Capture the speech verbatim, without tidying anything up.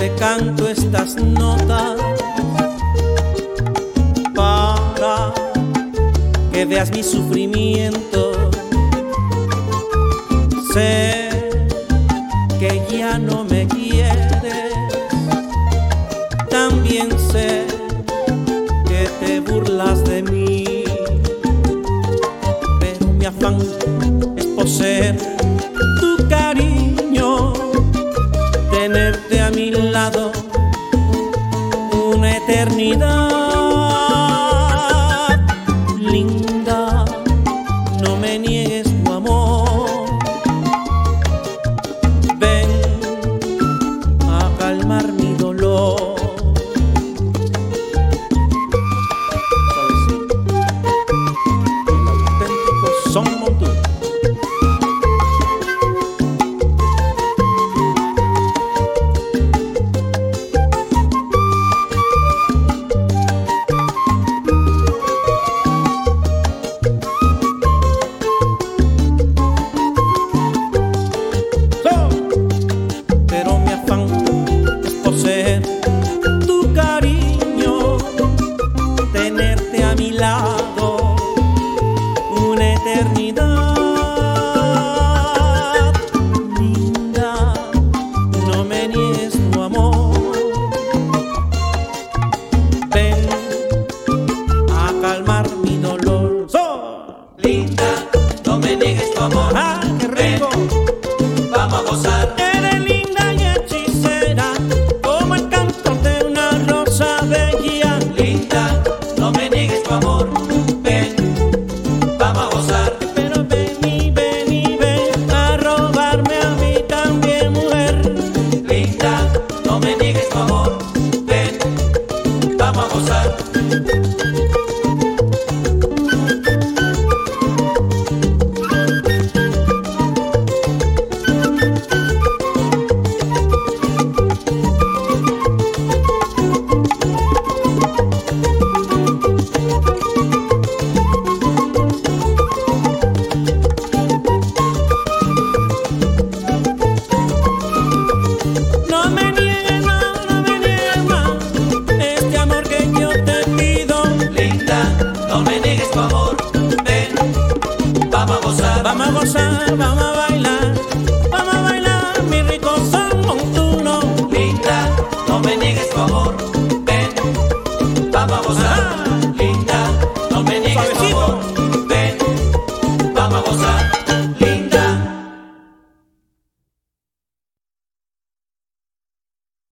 te canto estas notas para que veas mi sufrimiento. Sé que ya no me quieres, también sé que te burlas de mí, pero mi afán es poseer tu cariño, tenerte a mi lado una eternidad. Linda, no me niegues tu amor, ven a calmar mi dolor. Suavecito, el auténtico son Montú. Tu cariño, tenerte a mi lado una eternidad. Linda, no me niegues tu amor, ven a calmar mi dolor. ¡So! Linda, no me niegues tu amor. ¡Ah, qué rico! Ven, vamos a gozar. Eres linda y hechicera, como el canto de una rosa bella. Linda, no me niegues tu amor. Ven, vamos a gozar. Pero ven y ven y ven a robarme a mí también, mujer. Linda, no me niegues tu amor. Ven, vamos a gozar. No me niegues más, no me niegues más este amor que yo te pido. Linda, no me niegues tu amor. Ven, vamos a gozar. Vamos a gozar, vamos a bailar, vamos a bailar mi rico son montuno. Linda, no me niegues tu amor.